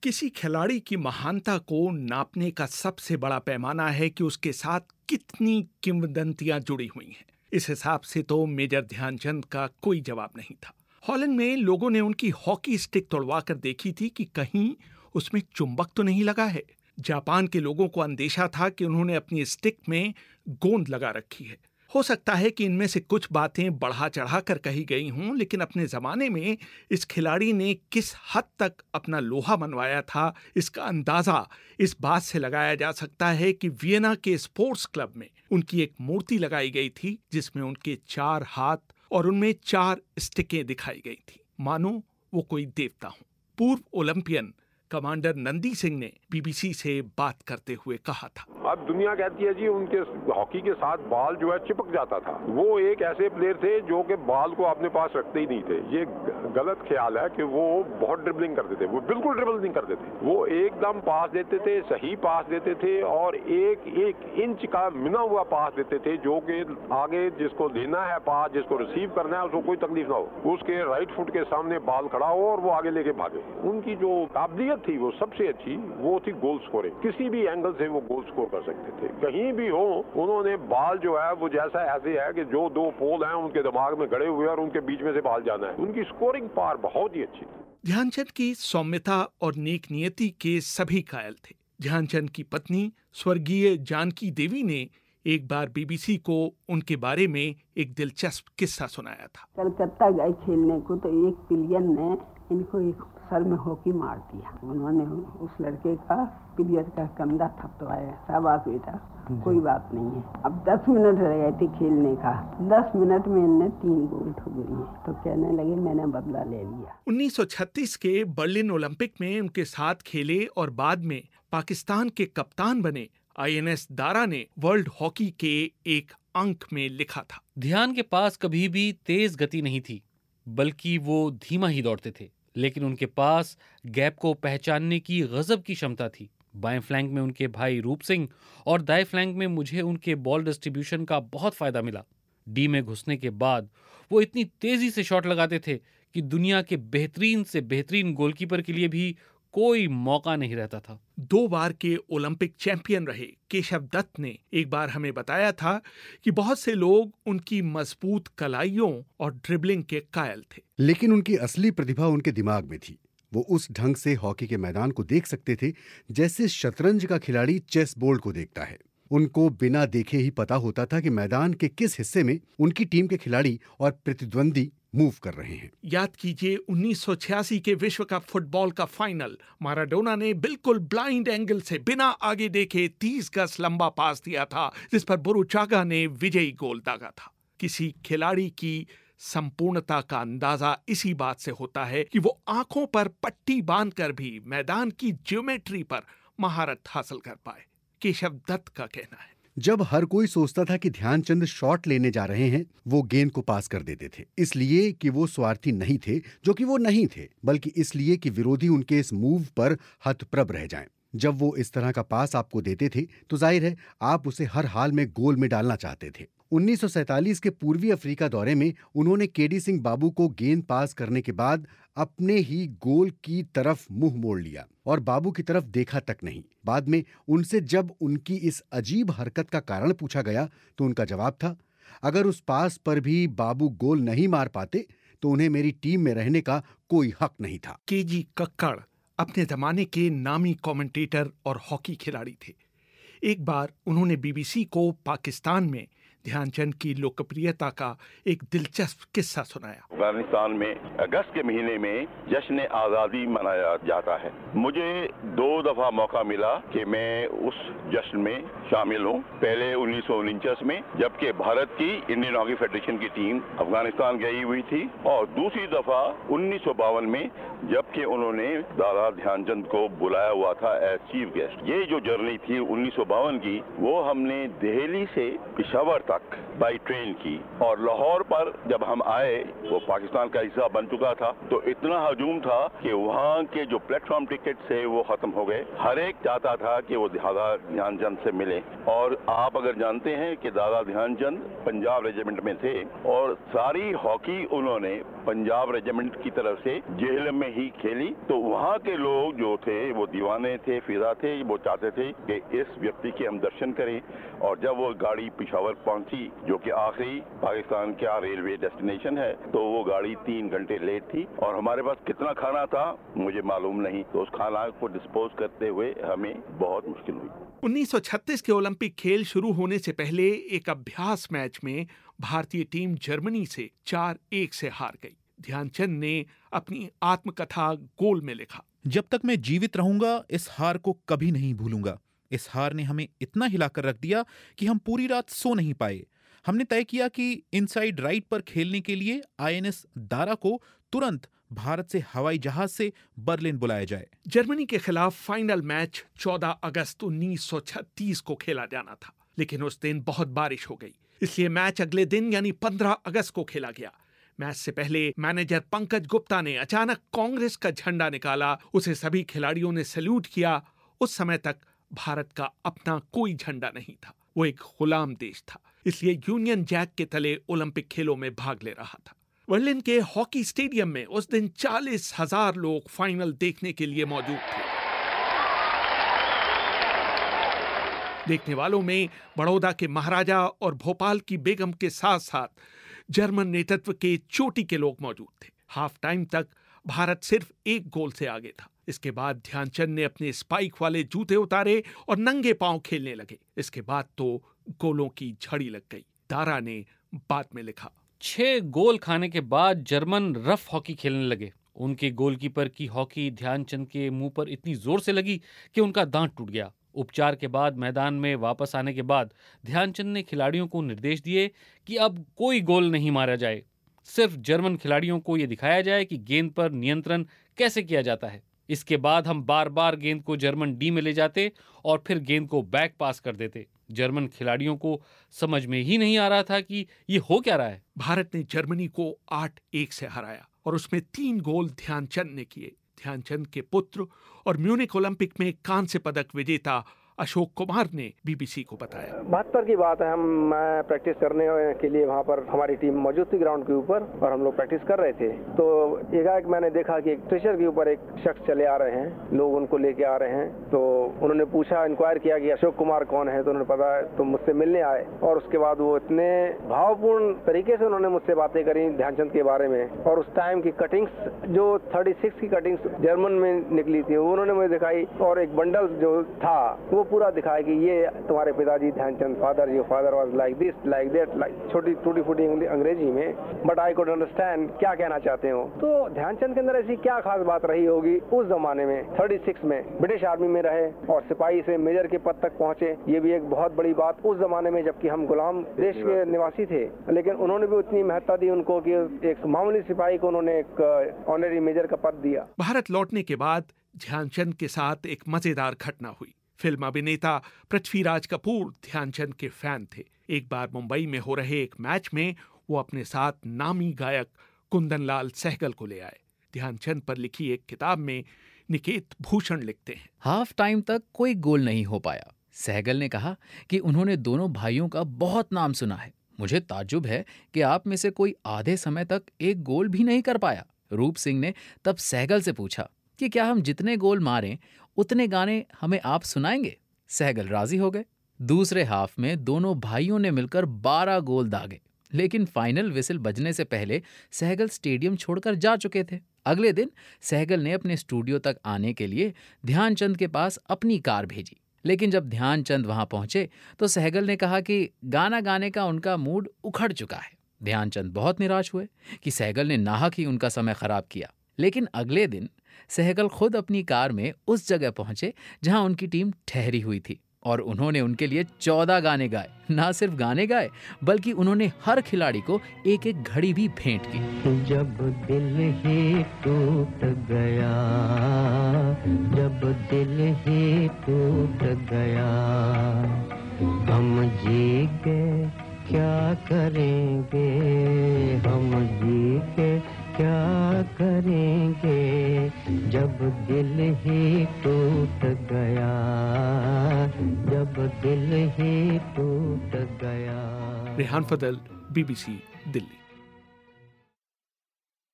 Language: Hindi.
किसी खिलाड़ी की महानता को नापने का सबसे बड़ा पैमाना है कि उसके साथ कितनी किंवदंतियां जुड़ी हुई हैं। इस हिसाब से तो मेजर ध्यानचंद का कोई जवाब नहीं था। हॉलैंड में लोगों ने उनकी हॉकी स्टिक तोड़वा कर देखी थी कि कहीं उसमें चुंबक तो नहीं लगा है। जापान के लोगों को अंदेशा था कि उन्होंने अपनी स्टिक में गोंद लगा रखी है। हो सकता है कि इनमें से कुछ बातें बढ़ा चढ़ा कर कही गई हों, लेकिन अपने जमाने में इस खिलाड़ी ने किस हद तक अपना लोहा मनवाया था, इसका अंदाजा इस बात से लगाया जा सकता है कि वियना के स्पोर्ट्स क्लब में उनकी एक मूर्ति लगाई गई थी, जिसमें उनके 4 हाथ और उनमें 4 स्टिकें दिखाई गई थी, मानो वो कोई देवता हो। पूर्व ओलंपियन कमांडर नंदी सिंह ने बीबीसी से बात करते हुए कहा था, अब दुनिया कहती है जी उनके हॉकी के साथ बॉल जो है चिपक जाता था। वो एक ऐसे प्लेयर थे जो कि बॉल को अपने पास रखते ही नहीं थे। ये गलत ख्याल है कि वो बहुत ड्रिबलिंग करते थे। वो बिल्कुल ड्रिबल नहीं करते थे। वो एकदम पास देते थे, सही पास देते थे और एक एक इंच का मिना हुआ पास देते थे, जो कि आगे जिसको देना है पास, जिसको रिसीव करना है, उसको कोई तकलीफ ना हो। उसके राइट फुट के सामने बॉल खड़ा हो और वो आगे लेके भागे। उनकी जो काबिलियत थी वो सबसे अच्छी वो थी गोल स्कोरिंग। किसी भी एंगल से वो गोल स्कोर कर सकते थे, कहीं भी हो। उन्होंने बॉल जो है वो जैसा ऐसे है कि जो 2 पोल हैं उनके दिमाग में गड़े हुए और उनके बीच में से बॉल जाना है। उनकी स्कोरिंग पावर बहुत ही अच्छी थी। ध्यानचंद की सौम्यता और नेक नियति के सभी कायल थे। ध्यानचंद की पत्नी स्वर्गीय जानकी देवी ने एक बार बीबीसी को उनके बारे में एक दिलचस्प किस्सा सुनाया था। कलकत्ता गए खेलने को तो एक प्लेयर ने इनको एक सर में हॉकी मार दिया। उन्होंने उस लड़के का प्लेयर का कंधा थपथपाया, शाबाश बेटा, कोई बात नहीं है। अब 10 मिनट रह गए थे खेलने का। 10 मिनट में इनने 3 गोल ठोक दिए। तो कहने लगे मैंने बदला ले लिया। 1936 के बर्लिन ओलंपिक में उनके साथ खेले और बाद में पाकिस्तान के कप्तान बने INS दारा ने वर्ल्ड हॉकी के एक अंक में लिखा था, ध्यान के पास कभी भी तेज गति नहीं थी, बल्कि वो धीमा ही दौड़ते थे, लेकिन उनके पास गैप को पहचानने की गजब की क्षमता थी। बाएं फ्लैंक में उनके भाई रूप सिंह और दाएं फ्लैंक में मुझे उनके बॉल डिस्ट्रीब्यूशन का बहुत फायदा मिला। डी में घुसने के बाद वो इतनी तेजी से शॉट लगाते थे कि दुनिया के बेहतरीन से बेहतरीन गोलकीपर के लिए भी कोई मौका नहीं रहता था। 2 बार के ओलंपिक चैंपियन रहे केशव दत्त ने एक बार हमें बताया था कि बहुत से लोग उनकी मजबूत कलाइयों और ड्रिबलिंग के कायल थे, लेकिन उनकी असली प्रतिभा उनके दिमाग में थी। वो उस ढंग से हॉकी के मैदान को देख सकते थे जैसे शतरंज का खिलाड़ी चेस बोर्ड को देखता है। उनको बिना देखे ही पता होता था कि मैदान के किस हिस्से में उनकी टीम के खिलाड़ी और प्रतिद्वंदी मूव कर रहे हैं। याद कीजिए 1986 के विश्व कप फुटबॉल का फाइनल, माराडोना ने बिल्कुल ब्लाइंड एंगल से बिना आगे देखे 30 गज लंबा पास दिया था, जिस पर बुरुचागा ने विजयी गोल दागा था। किसी खिलाड़ी की संपूर्णता का अंदाजा इसी बात से होता है कि वो आंखों पर पट्टी बांधकर भी मैदान की ज्योमेट्री पर महारत हासिल कर पाए। केशव दत्त का कहना है, जब हर कोई सोचता था कि ध्यानचंद शॉट लेने जा रहे हैं, वो गेंद को पास कर देते थे, इसलिए कि वो स्वार्थी नहीं थे, जो कि वो नहीं थे, बल्कि इसलिए कि विरोधी उनके इस मूव पर हतप्रभ रह जाएं। जब वो इस तरह का पास आपको देते थे तो जाहिर है आप उसे हर हाल में गोल में डालना चाहते थे। 1947 के पूर्वी अफ्रीका दौरे में उन्होंने केडी सिंह बाबू को गेंद पास करने के बाद अपने ही गोल की तरफ मुंह मोड़ लिया और बाबू की तरफ देखा तक नहीं। बाद में उनसे जब उनकी इस अजीब हरकत का कारण पूछा गया तो उनका जवाब था, अगर उस पास पर भी बाबू गोल नहीं मार पाते तो उन्हें मेरी टीम में रहने का कोई हक नहीं था। केजी कक्कड़ अपने जमाने के नामी कमेंटेटर और हॉकी खिलाड़ी थे। एक बार उन्होंने बीबीसी को पाकिस्तान में ध्यानचंद की लोकप्रियता का एक दिलचस्प किस्सा सुनाया। अफगानिस्तान में अगस्त के महीने में जश्न आज़ादी मनाया जाता है। मुझे 2 दफा मौका मिला कि मैं उस जश्न में शामिल हूँ। पहले 1949 में, जबकि भारत की इंडियन हॉकी फेडरेशन की टीम अफगानिस्तान गई हुई थी, और दूसरी दफा 1952 में, जबकि उन्होंने दादा ध्यानचंद को बुलाया हुआ था एज चीफ गेस्ट। ये जो जर्नी थी 1952 की, वो हमने दिल्ली से पेशावर तक तक बाई ट्रेन की, और लाहौर पर जब हम आए वो पाकिस्तान का हिस्सा बन चुका था, तो इतना हजूम था कि वहाँ के जो प्लेटफॉर्म टिकट थे वो खत्म हो गए। हर एक चाहता था कि वो दादा ध्यानचंद से मिले। और आप अगर जानते हैं कि दादा ध्यानचंद पंजाब रेजिमेंट में थे और सारी हॉकी उन्होंने पंजाब रेजिमेंट की तरफ से जेहलम में ही खेली, तो वहाँ के लोग जो थे वो दीवाने थे, फिदा थे, वो चाहते थे कि इस व्यक्ति के हम दर्शन करें। और जब वो गाड़ी पिशावर पहुंची, जो कि आखिरी पाकिस्तान का रेलवे डेस्टिनेशन है, तो वो गाड़ी 3 घंटे लेट थी और हमारे पास कितना खाना था मुझे मालूम नहीं, तो उस खाना को डिस्पोज करते हुए हमें बहुत मुश्किल हुई। 1936 के ओलंपिक खेल शुरू होने से पहले एक अभ्यास मैच में भारतीय टीम जर्मनी से 4-1 से हार गई। ध्यानचंद ने अपनी आत्मकथा गोल में लिखा, जब तक मैं जीवित रहूंगा इस हार को कभी नहीं भूलूंगा। इस हार ने हमें इतना हिलाकर रख दिया कि हम पूरी रात सो नहीं पाए। हमने तय किया कि इनसाइड राइट पर खेलने के लिए INS दारा को तुरंत भारत से हवाई जहाज से बर्लिन बुलाया जाए। जर्मनी के खिलाफ फाइनल मैच 14 अगस्त 1936 को खेला जाना था, लेकिन उस दिन बहुत बारिश हो गई, इसलिए मैच अगले दिन यानी 15 अगस्त को खेला गया। मैच से पहले मैनेजर पंकज गुप्ता ने अचानक कांग्रेस का झंडा निकाला, उसे सभी खिलाड़ियों ने सैल्यूट किया। उस समय तक भारत का अपना कोई झंडा नहीं था, वो एक गुलाम देश था, इसलिए यूनियन जैक के तले ओलंपिक खेलों में भाग ले रहा था। बर्लिन के हॉकी स्टेडियम में उस दिन 40,000 लोग फाइनल देखने के लिए मौजूद थे। देखने वालों में बड़ौदा के महाराजा और भोपाल की बेगम के साथ साथ जर्मन नेतृत्व के चोटी के लोग मौजूद थे। हाफ टाइम तक भारत सिर्फ 1 गोल से आगे था। इसके बाद ध्यानचंद ने अपने स्पाइक वाले जूते उतारे और नंगे पांव खेलने लगे। इसके बाद तो गोलों की झड़ी लग गई। दारा ने बाद में लिखा, 6 गोल खाने के बाद जर्मन रफ हॉकी खेलने लगे। उनके गोलकीपर की हॉकी ध्यानचंद के मुंह पर इतनी जोर से लगी कि उनका दांत टूट गया। उपचार के बाद मैदान में वापस आने के बाद ध्यानचंद ने खिलाड़ियों को निर्देश दिए कि अब कोई गोल नहीं मारा जाए, सिर्फ जर्मन खिलाड़ियों को यह दिखाया जाए कि गेंद पर नियंत्रण कैसे किया जाता है। इसके बाद हम बार बार गेंद को जर्मन डी में ले जाते और फिर गेंद को बैक पास कर देते। जर्मन खिलाड़ियों को समझ में ही नहीं आ रहा था कि ये हो क्या रहा है। भारत ने जर्मनी को 8-1 से हराया और उसमें 3 गोल ध्यानचंद ने किए। ध्यानचंद के पुत्र और म्यूनिक ओलंपिक में कांस्य पदक विजेता अशोक कुमार ने बीबीसी को बताया, 72 की बात है, मैं प्रैक्टिस करने के लिए वहाँ पर हमारी टीम मौजूद थी ग्राउंड के ऊपर और हम लोग प्रैक्टिस कर रहे थे। तो एकाएक मैंने देखा कि एक स्ट्रेचर के ऊपर एक शख्स चले आ रहे हैं, लोग उनको लेके आ रहे हैं। तो उन्होंने पूछा, इंक्वायर किया कि अशोक कुमार कौन है, तो उन्होंने पता तो मुझसे मिलने आए और उसके बाद वो इतने भावपूर्ण तरीके से उन्होंने मुझसे बातें करी ध्यानचंद के बारे में। और उस टाइम की कटिंग्स जो 36 की कटिंग्स जर्मन में निकली थी वो उन्होंने मुझे दिखाई और एक बंडल जो था वो पूरा दिखाया कि ये तुम्हारे पिताजी Dhyanchand, father your father was like this like that, like छोटी टूटी फूटी अंग्रेजी में, बट आई कुड अंडरस्टैंड क्या कहना चाहते हो। तो ध्यानचंद के अंदर ऐसी क्या खास बात रही होगी उस जमाने में। 36 में ब्रिटिश आर्मी में रहे और सिपाही से मेजर के पद तक पहुंचे, ये भी एक बहुत बड़ी बात उस जमाने में, जबकि हम गुलाम देश के निवासी थे। लेकिन उन्होंने भी उतनी महत्ता दी उनको कि एक मामूली सिपाही को उन्होंने एक ऑनरी मेजर का पद दिया। भारत लौटने के बाद ध्यानचंद के साथ एक मजेदार घटना हुई। फिल्म अभिनेता पृथ्वीराज कपूर ध्यानचंद के फैन थे। एक बार मुंबई में हो रहे एक मैच में वो अपने साथ नामी गायक कुंदनलाल सहगल को ले आए। ध्यानचंद पर लिखी एक किताब में निकेत भूषण लिखते हैं, हाफ टाइम तक कोई गोल नहीं हो पाया। सहगल ने कहा कि उन्होंने दोनों भाइयों का बहुत नाम सुना है। मुझे ताज्जुब है कि आप में से कोई आधे समय तक एक गोल भी नहीं कर पाया। रूप सिंह ने तब सहगल से पूछा कि क्या हम जितने गोल मारें उतने गाने हमें आप सुनाएंगे। सहगल राजी हो गए। दूसरे हाफ में दोनों भाइयों ने मिलकर 12 गोल दागे, लेकिन फाइनल विसिल बजने से पहले सहगल स्टेडियम छोड़कर जा चुके थे। अगले दिन सहगल ने अपने स्टूडियो तक आने के लिए ध्यानचंद के पास अपनी कार भेजी, लेकिन जब ध्यानचंद वहां पहुंचे तो सहगल ने कहा कि गाना गाने का उनका मूड उखड़ चुका है। ध्यानचंद बहुत निराश हुए कि सहगल ने नाहक ही उनका समय खराब किया। लेकिन अगले दिन सहगल खुद अपनी कार में उस जगह पहुंचे जहां उनकी टीम ठहरी हुई थी और उन्होंने उनके लिए 14 गाने गाए। ना सिर्फ गाने गाए बल्कि उन्होंने हर खिलाड़ी को एक एक घड़ी भी भेंट की। जब दिल ही टूट गया, जब दिल ही टूट गया, हम जी के क्या करेंगे, हम जी के क्या करेंगे, जब दिल ही टूट गया, जब दिल ही टूट गया। रेहान फदल, BBC, दिल्ली।